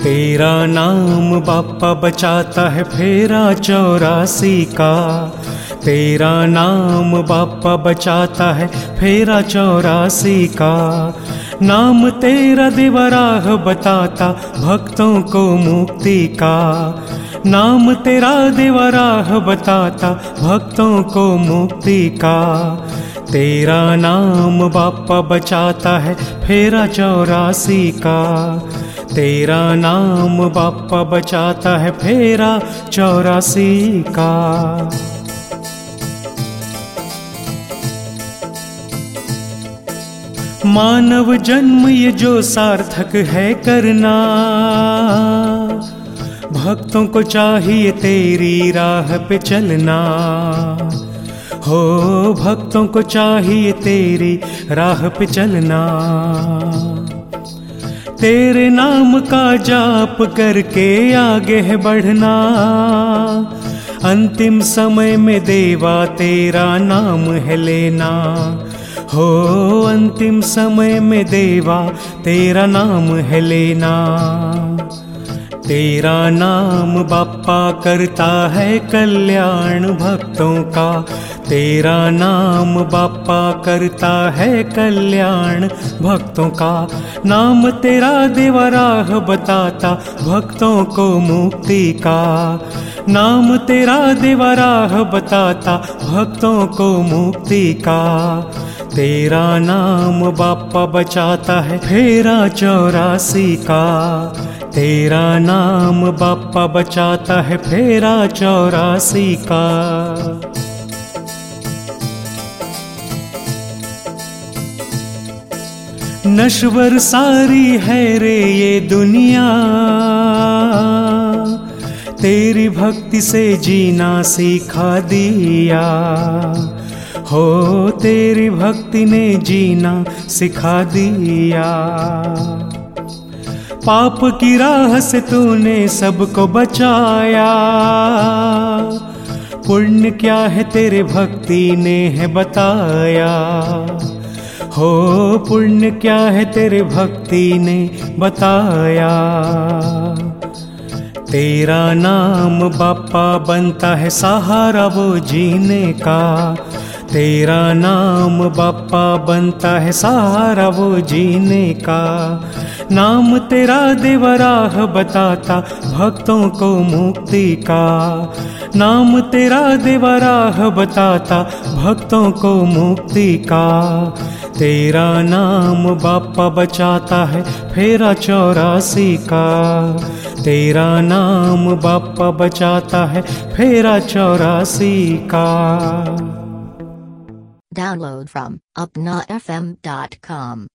तेरा नाम बाप्पा बचाता है फेरा 84 का। तेरा नाम बाप्पा बचाता है फेरा 84 का। नाम तेरा देवराह बताता भक्तों को मुक्ति का। नाम तेरा देवराह बताता भक्तों को मुक्ति का। तेरा नाम बाप्पा बचाता है फेरा 84 का। तेरा नाम बाप्पा बचाता है फेरा 84 का। मानव जन्म ये जो सार्थक है करना, भक्तों को चाहिए तेरी राह पे चलना। हो भक्तों को चाहिए तेरी राह पे चलना। तेरे नाम का जाप करके आगे है बढ़ना। अंतिम समय में देवा तेरा नाम है लेना। हो अंतिम समय में देवा तेरा नाम है लेना। तेरा नाम बाप्पा करता है कल्याण भक्तों का। तेरा नाम बाप्पा करता है कल्याण भक्तों का। नाम तेरा देवराह बताता भक्तों को मुक्ति का। नाम तेरा देवराह बताता भक्तों को मुक्ति का। तेरा नाम बाप्पा बचाता है फेरा 84 का। तेरा नाम बाप्पा बचाता है फेरा 84 का। नश्वर सारी है रे ये दुनिया, तेरी भक्ति से जीना सिखा दिया। हो तेरी भक्ति ने जीना सिखा दिया। पाप की राह से तूने सबको बचाया। पुण्य क्या है तेरे भक्ति ने है बताया। हो पुण्य क्या है तेरे भक्ति ने बताया। तेरा नाम बाप्पा बनता है सहारा वो जीने का। तेरा नाम बाप्पा बनता है सहारा वो जीने का। नाम तेरा देवराह बताता भक्तों को मुक्ति का। नाम तेरा देवराह बताता भक्तों को मुक्ति का। तेरा नाम बाप्पा बचाता है फेरा 84 का। तेरा नाम बाप्पा बचाता है फेरा 84 का। Download from upnafm.com.